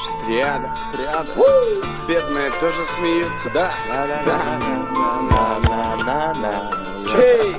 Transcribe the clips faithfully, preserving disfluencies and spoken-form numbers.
Триада, триада. Бедные тоже смеются. Да, да, да, да, да. Кей,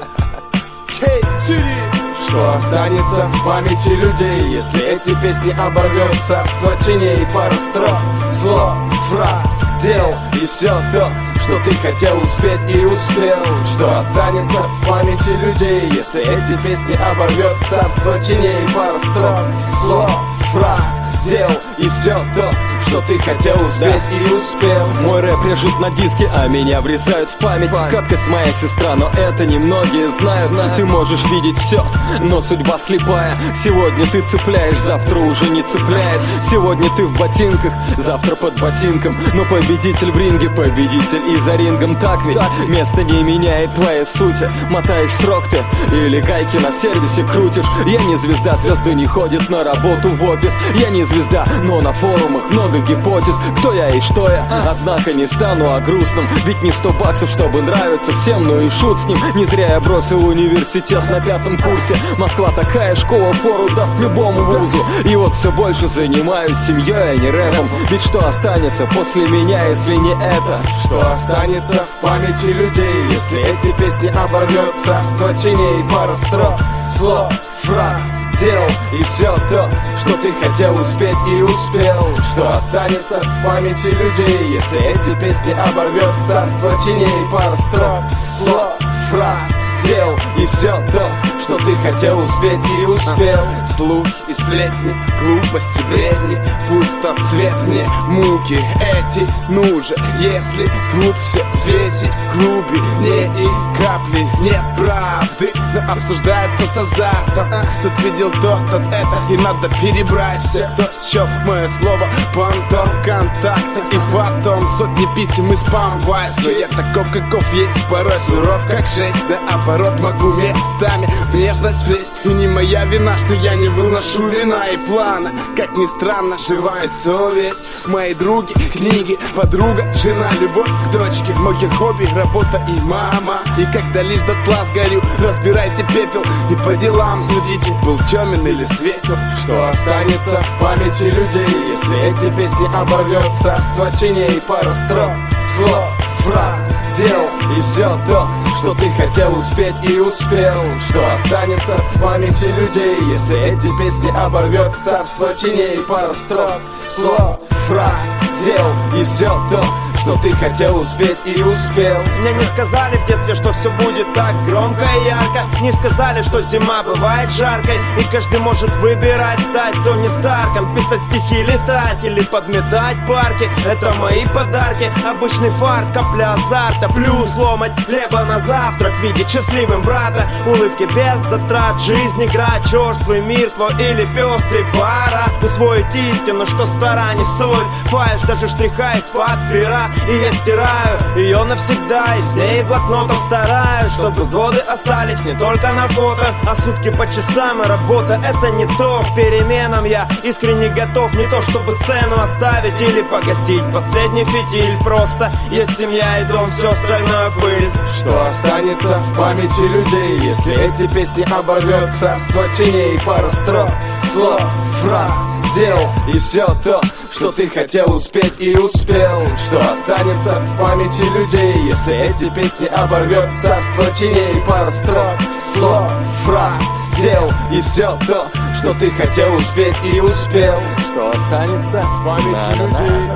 Кей, Сири. Что останется в памяти людей, если эти песни оборвет царство теней? Пара строк, слов, фраз, дел и все то, что ты хотел успеть и успел. Что останется в памяти людей, если эти песни оборвет царство теней? Пара строк, слов, фраз, дел и все то, что ты хотел успеть, да, и успел. Мой рэп лежит на диске, а меня врезают в память. Краткость моя сестра, но это немногие знают. Ты можешь видеть все, но судьба слепая. Сегодня ты цепляешь, завтра уже не цепляет. Сегодня ты в ботинках, завтра под ботинком. Но победитель в ринге, победитель и за рингом. Так ведь место не меняет твоей сути. Мотаешь срок ты или гайки на сервисе крутишь. Я не звезда, звезды не ходят на работу в офис. Я не звезда, но на форумах много гипотез, кто я и что я. Однако не стану о грустном, ведь не сто баксов, чтобы нравиться всем, ну и шут с ним. Не зря я бросил университет на пятом курсе. Москва такая школа, фору даст любому вузу. И вот все больше занимаюсь семьей, а не рэпом. Ведь что останется после меня, если не это? Что останется в памяти людей, если эти песни оборвет царство теней? Пара строк, слов, фраз, дел и все то, что ты хотел успеть и успел. Что останется в памяти людей, если эти песни оборвет царство теней? Пара строк, слов, фраз, дел и все то, что ты хотел успеть и успел. Слухи и сплетни, глупости, бредни, пусть тот цвет мне муки эти нужен. Если тут все взвесить в глубине и капли нет правды, но обсуждается с азартом. Тут видел тот, тот это, и надо перебрать все, кто счел мое слово понтом ВКонтакте. И потом сотни писем и спам вайс. Но я таков, каков есть, порой суров как жесть. Наоборот, могу местами в нежность влезть. И не моя вина, что я не выношу вина и плана. Как ни странно, живая совесть. Мои други, книги, подруга, жена, любовь к дочке. Мое хобби, работа и мама. И когда лишь дотла сгорю, разбирайте пепел и по делам судите, был темен или светел. Что останется в памяти людей, если эти песни оборвет царство теней? Пара строк, слов, фраз, дел и все то, что ты хотел успеть и успел. Что останется в памяти людей, если эти песни оборвет царство теней? Пара строк, слов, фраз, дел и все то, что ты хотел успеть и успел. Мне не сказали в детстве, что все будет так громко и ярко. Не сказали, что зима бывает жаркой, и каждый может выбирать, стать Тони Старком. Писать стихи, летать или подметать парки. Это мои подарки, обычный фарт, капля азарта. Плюс ломать хлеба на завтрак, видеть счастливым брата. Улыбки без затрат, жизнь игра, черствый мир твой или пестрый пара. Усвоить истину, что стара не стоит. Фальшь даже штриха из-под пера. И я стираю ее навсегда, из ней блокнотов стараюсь, чтобы годы остались не только на фото, а сутки по часам, и работа это не то. К переменам я искренне готов, не то чтобы сцену оставить или погасить последний фитиль. Просто есть семья и дом, все остальное пыль. Что останется в памяти людей, если эти песни оборвет царство теней? Пара строк, слов, фраз, дел и все то, что ты хотел успеть и успел. Что останется в памяти людей, если эти песни оборвет царство теней? Пара строк, слов, фраз, дел и все то, что ты хотел успеть и успел. Что останется в памяти людей,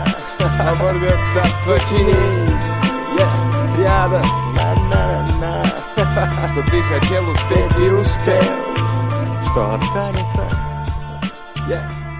оборвет царство теней? Рядом, что ты хотел успеть и успел. Что останется? Yeah.